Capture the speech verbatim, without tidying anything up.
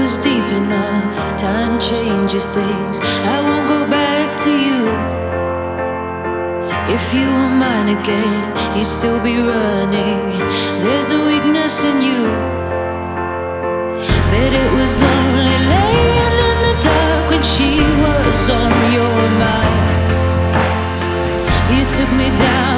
was deep enough. Time changes things. I won't go back to you. If you were mine again, you'd still be running. There's a weakness in you. Bet it was lonely laying in the dark when she was on your mind. You took me down